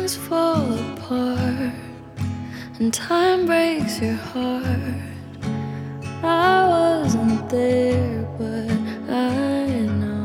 things fall apart and time breaks your heart. I wasn't there, but I know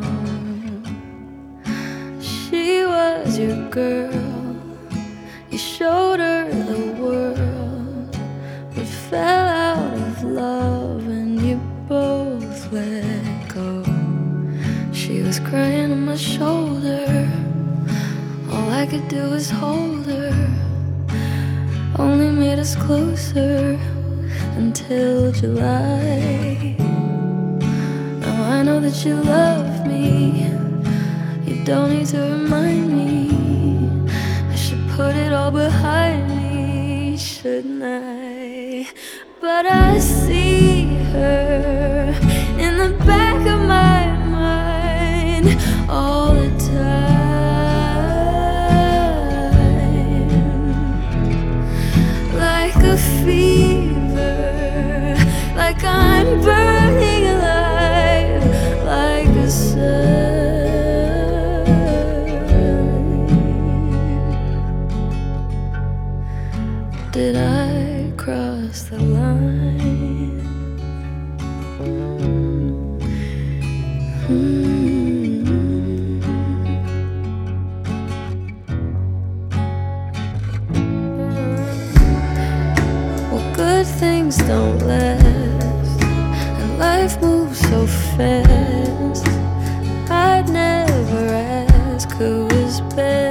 she was your girl. You showed her the world, but fell out of love and you both let go. She was crying on my shoulder, all I could do was hold her. Only made us closer until July. Now I know that you love me, you don't need to remind me. I should put it all behind me, shouldn't I? But I see her in the back of my mind all the time, like a fever, like I'm burning alive, like a sun. Did I cross the line? Well, good things don't last, and life moves so fast. I'd never ask who was best.